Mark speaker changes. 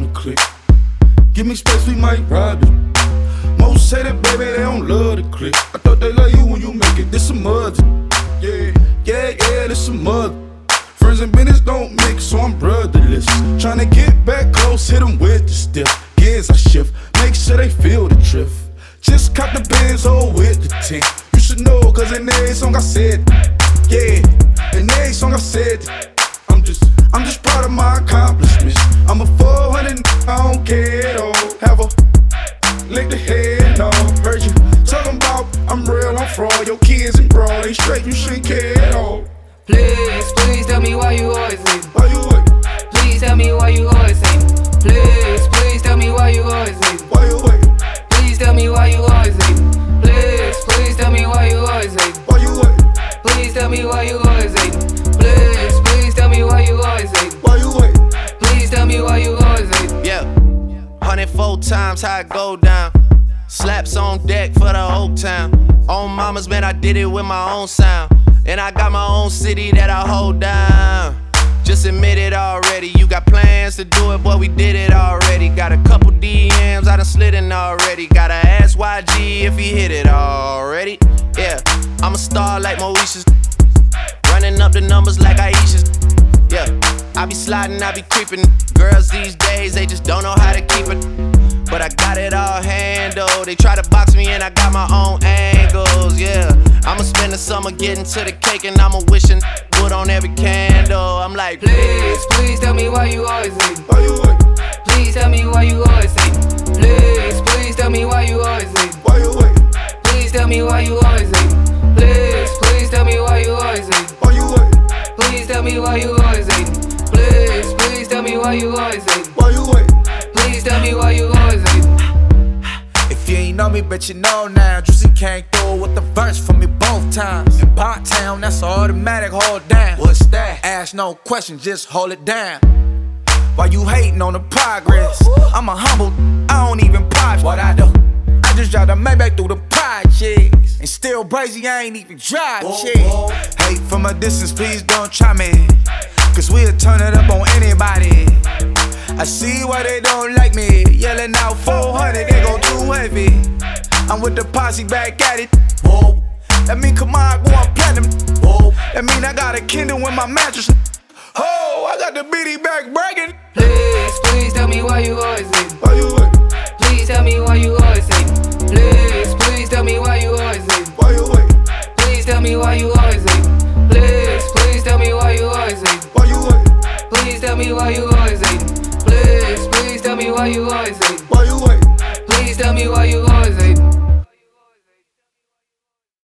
Speaker 1: click. Give me space, we might rob it. Most say that, baby, they don't love the click. I thought they love you when you make it. This some mother. Yeah, this some mother. Friends and business don't mix, so I'm brotherless. Tryna get back close, hit them with the stiff. Gears I shift, make sure they feel the drift. Just caught the Benz, oh, with the tint. You should know, cause in every song I said, yeah, in every song I said, I'm just proud of my accomplishments. I'm a 400, I don't care at all. Have a lick the head, no. Heard you talking about I'm real, I'm fraud. Your kids and broad ain't straight, you shouldn't care at all.
Speaker 2: Please tell me why you always hate me.
Speaker 1: Why you wait?
Speaker 2: Please tell me why you always hate me. Please tell me why you always hate me.
Speaker 1: Why you wait?
Speaker 2: Please tell me why you always hate me. Please tell me why you always hate me.
Speaker 1: Why you wait?
Speaker 2: Please tell me why you always hate me. Please tell me why you always hate me.
Speaker 1: Why you wait?
Speaker 2: Please tell me why you always hate me.
Speaker 3: Yeah, 104 times how it go down. Slaps on deck for the whole town. On mamas, man, I did it with my own sound. And I got my own city that I hold down. Just admit it already. You got plans to do it, boy, we did it already. Got a couple DMs, I done slid in already. Gotta ask YG if he hit it already. Yeah, I'm a star like Moesha's. Running up the numbers like Aisha's. Yeah, I be sliding, I be creeping. Girls these days, they just don't know how to keep it. But I got it all handled. They try to box me and I got my own angles, yeah. I'ma spend the summer getting to the cake and I'ma wishing wood on every candle. I'm like,
Speaker 2: please tell me why you always hate me.
Speaker 1: Why you wait?
Speaker 2: Please tell me why you always hate me. Please tell me why you always hate me.
Speaker 1: Why you wait?
Speaker 2: Please tell me why you always hate me. Please tell me why you always hate me.
Speaker 1: Why you wait?
Speaker 2: Please tell me why you always hate me. Please tell me why you always hate me.
Speaker 1: Why you wait?
Speaker 2: Please tell me why you always hate me.
Speaker 4: If you ain't know me, bet you know now. Juicy came through with the verse for me both times. In Pot Town, that's automatic, hold down. What's that? Ask no questions, just hold it down. Why you hating on the progress? I'm a humble, I don't even pop what I do. I just drive the Maybach through the projects. And still brazy, I ain't even drive shit. Hate from a distance, please don't try me. Cause we'll turn it up on anybody. I see why they don't like me. Yelling out 400, they go too heavy. I'm with the posse back at it. Whoa. That mean come on, going platinum. Whoa. That mean I got a Kindle in my mattress. Oh, I got the BD back bragging.
Speaker 2: Please tell me why you always hate me.
Speaker 1: Why you wait?
Speaker 2: Please tell me why you always hate me. Please tell me why you always hate me.
Speaker 1: Why you wait?
Speaker 2: Please tell me why you always hate me. Please tell me why you always hate me.
Speaker 1: Why you wait?
Speaker 2: Please tell me why you always hate me. Please tell me why you always hate me.
Speaker 1: Why you wait?
Speaker 2: Please tell me why you always hate me.